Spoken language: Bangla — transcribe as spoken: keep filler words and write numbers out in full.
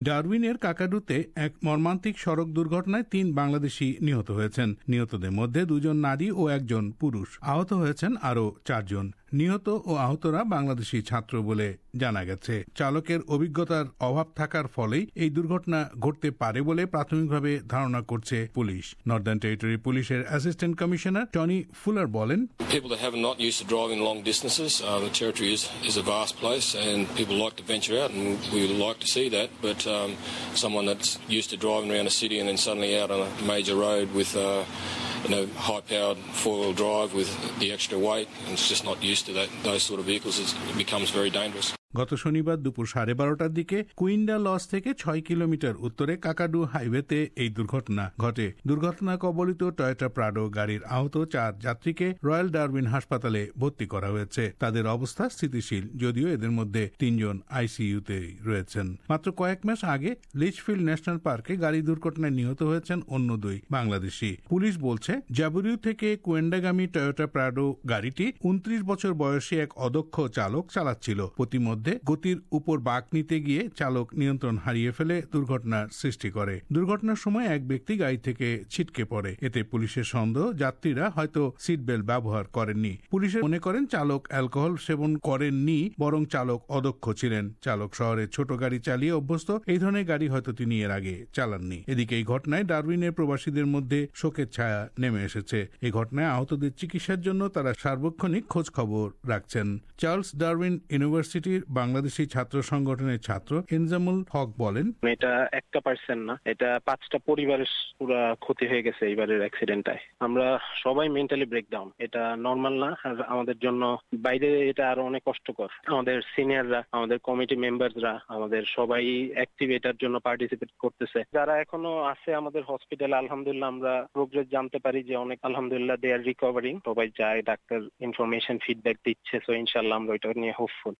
ডারউইনের কাকাডুতে এক মর্মান্তিক সড়ক দুর্ঘটনায় তিন বাংলাদেশি নিহত হয়েছেন। নিহতদের মধ্যে দুজন নারী ও একজন পুরুষ। আহত হয়েছেন আরও চারজন। নিহত ও আহতরা বাংলাদেশি ছাত্র বলে জানা গেছে। চালকের অভিজ্ঞতার অভাব থাকার ফলেই এই দুর্ঘটনা ঘটতে পারে বলে প্রাথমিকভাবে ধারণা করছে পুলিশ। নর্দার্ন টেরিটরি পুলিশের অ্যাসিস্ট্যান্ট কমিশনার টনি ফুলার বলেন, People that have not used to driving long distances, uh, the territory is, is a vast place and people like to venture out and we would like to see that, but um, someone that's used to driving around a city and then suddenly out on a major road with uh, you know, high-powered four-wheel drive with the extra weight, and it's just not used to that. Those sort of vehicles, it becomes very dangerous. গত শনিবার দুপুর সাড়ে বারোটার দিকে কুইন্ডা লজ থেকে ছয় কিলোমিটার উত্তরে কাকাডু হাইওয়েতে এই দুর্ঘটনা ঘটে। দুর্ঘটনা কবলিত টয়োটা প্রাডো গাড়ির আহত চার যাত্রীকে রয়্যাল ডারউইন হাসপাতালে ভর্তি করা হয়েছে। তাদের অবস্থা স্থিতিশীল, যদিও এদের মধ্যে তিনজন আইসিইউতে রয়েছেন। মাত্র কয়েক মাস আগে লিচফিল্ড ন্যাশনাল পার্কে গাড়ি দুর্ঘটনায় নিহত হয়েছেন অন্য দুই বাংলাদেশি। পুলিশ বলছে, জাবুরিউ থেকে কুয়েন্ডাগামী টয়োটা প্রাডো গাড়িটি উনত্রিশ বছর বয়সী এক অদক্ষ চালক চালাচ্ছিল। প্রতিমধ্যে গতির উপর বাঁক নিতে গিয়ে চালক নিয়ন্ত্রণ হারিয়ে ফেলে দুর্ঘটনার সৃষ্টি করে। দুর্ঘটনার সময় এক ব্যক্তি গাড়ি থেকে ছিটকে পড়ে। এতে পুলিশের সন্দেহ যাত্রীরা হয়তো সিট বেল্ট ব্যবহার করেননি। পুলিশের মনে করেন চালক অ্যালকোহল সেবন করেননি, বরং চালক অদক্ষ ছিলেন। চালক শহরে ছোট গাড়ি চালিয়ে অভ্যস্ত, এই ধরনের গাড়ি হয়তো তিনি এর আগে চালাননি। এদিকে এই ঘটনায় ডারউইনের প্রবাসীদের মধ্যে শোকের ছায়া নেমে এসেছে। এই ঘটনায় আহতদের চিকিৎসার জন্য তারা সার্বক্ষণিক খোঁজ খবর রাখছেন। চার্লস ডারউইন ইউনিভার্সিটির বাংলাদেশি ছাত্র সংগঠনের ছাত্র এনজামুল হক বলেন, এটা একটা পার্সেন্ট না, এটা পাঁচটা পরিবারের পুরো ক্ষতি হয়ে গেছে এইবারের অ্যাক্সিডেন্টটায়। আমরা সবাই মেন্টালি ব্রেকডাউন, এটা নর্মাল না। আর আমাদের জন্য বাইরে এটা আরো অনেক কষ্টকর। আমাদের সিনিয়ররা, আমাদের কমিটি মেম্বাররা, আমাদের সবাই অ্যাক্টিভ এটার জন্য পার্টিসিপেট করতেছে। যারা এখনো আছে আমাদের হসপিটালে, আলহামদুলিল্লাহ আমরা প্রোগ্রেস জানতে পারি যে অনেক আলহামদুলিল্লাহ দে আর রিকভারিং। সবাই যায়, ডাক্তার ইনফরমেশন ফিডব্যাক দিচ্ছে, সো ইনশাআল্লাহ আমরা ওইটা নিয়ে হোপফুল।